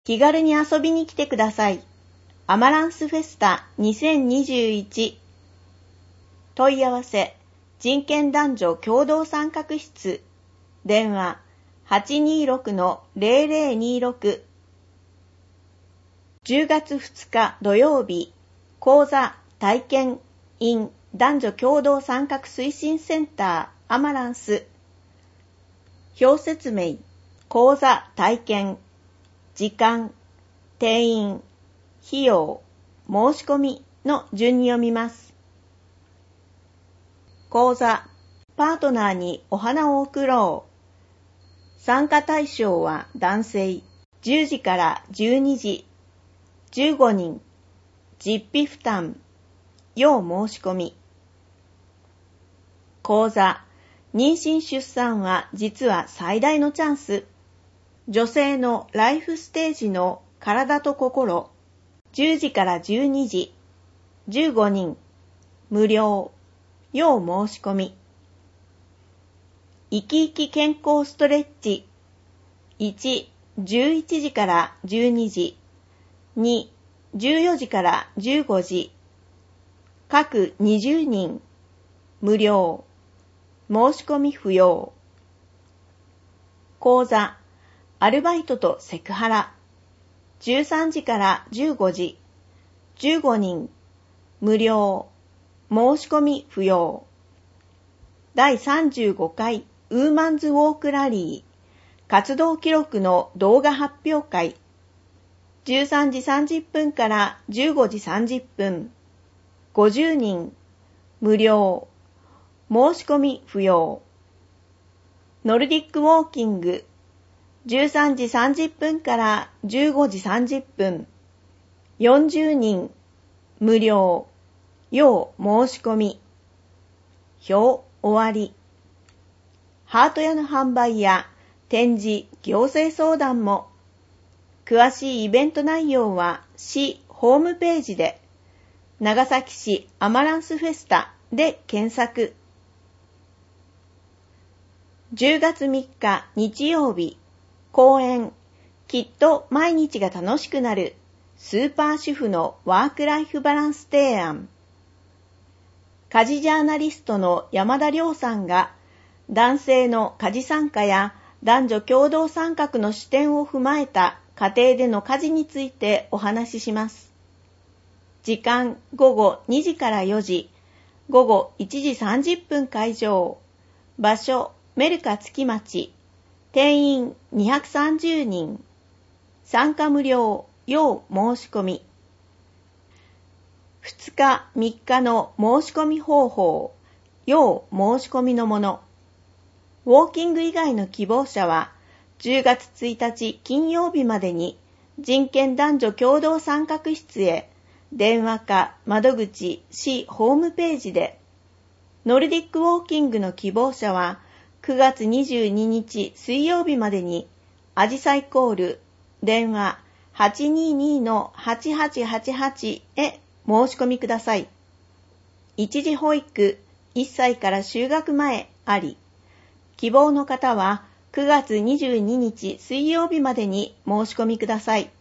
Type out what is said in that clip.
気軽に遊びに来てください。アマランスフェスタ2021。問い合わせ、人権男女共同参画室。電話、826-0026。10月2日土曜日、講座体験 in 男女共同参画推進センターアマランス。表説明、講座体験、時間、定員、費用、申し込みの順に読みます。講座、パートナーにお花を贈ろう。参加対象は男性、10時から12時、15人、実費負担、要申し込み。講座、妊娠出産は実は最大のチャンス。女性のライフステージの体と心、10時から12時、15人、無料、要申し込み。生き生き健康ストレッチ、1、11時から12時、2、14時から15時、各20人、無料、申し込み不要。講座、アルバイトとセクハラ、13時から15時、15人、無料、申し込み不要。第35回ウーマンズウォークラリー、活動記録の動画発表会、13時30分から15時30分、50人、無料、申し込み不要。ノルディックウォーキング、13時30分から15時30分、40人、無料、要申し込み。表終わり。ハート屋の販売や展示、行政相談も。詳しいイベント内容は市ホームページで、長崎市アマランスフェスタで検索。10月3日日曜日、講演、きっと毎日が楽しくなるスーパー主婦のワークライフバランス提案。家事ジャーナリストの山田亮さんが男性の家事参加や男女共同参画の視点を踏まえた家庭での家事についてお話しします。時間午後2時から4時、午後1時30分会場。場所メルカ月町。定員230人。参加無料、要申し込み。2日3日の申し込み方法、要申し込みのもの。ウォーキング以外の希望者は10月1日金曜日までに人権男女共同参画室へ電話か窓口市ホームページで。ノルディックウォーキングの希望者は9月22日水曜日までにアジサイコール電話 822-8888 へ申し込みください。一時保育1歳から就学前あり。希望の方は9月22日水曜日までに申し込みください。